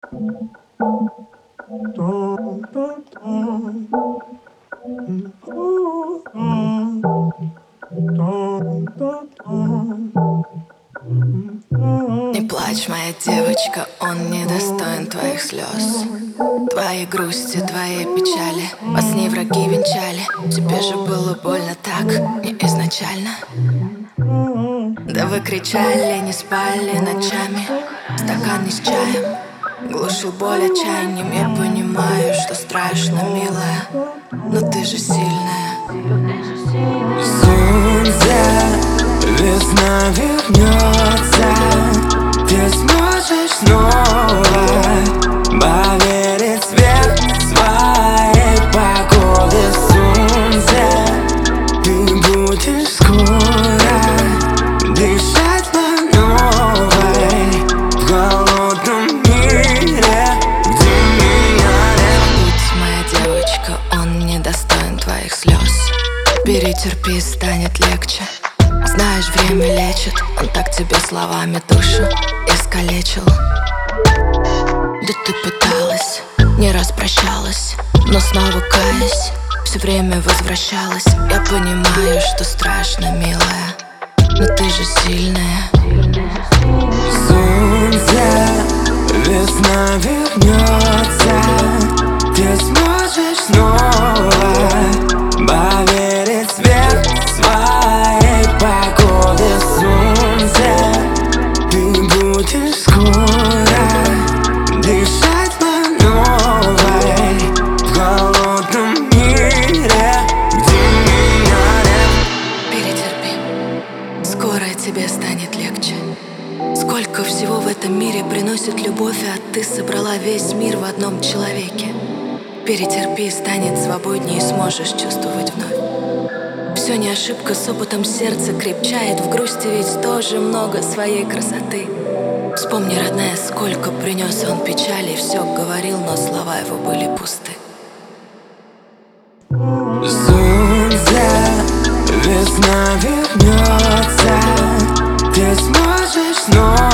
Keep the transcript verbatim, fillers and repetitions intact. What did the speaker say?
Не плачь, моя девочка, он не достоин твоих слез. Твои грусти, твои печали вас с ней враги венчали. Тебе же было больно так, не изначально. Да вы кричали, не спали ночами. Стакан не с чаем глушил боль отчаянием. Я понимаю, что страшно, милая, но ты же сильная. Солнце, весна вернется. Ты сможешь снова поверить в свет своей погоды. Солнце, ты будешь скоро дышать по новой в холодном мире, где меня нет. Будь моя девочка, он не достоин твоих слез. Перетерпи, станет легче. Знаешь, время лечит. Он так тебе словами душу искалечил. Да ты пыталась, не раз прощалась, но снова каясь, все время возвращалась. Я понимаю, что страшно, милая, но ты же сильная. Солнце, весна вернется. Ты сможешь снова поверить в свет своей погоды. Солнце, ты будешь скоро дышать по новой в холодном мире, где меня нет. Перетерпи, скоро тебе станет легче. Сколько всего в этом мире приносит любовь, а ты собрала весь мир в одном человеке. Перетерпи, станет свободнее и сможешь чувствовать вновь. Все не ошибка, с опытом сердце крепчает. В грусти ведь тоже много своей красоты. Вспомни, родная, сколько принес он печали. Все говорил, но слова его были пусты. Солнце, весна вернется. Ты сможешь снова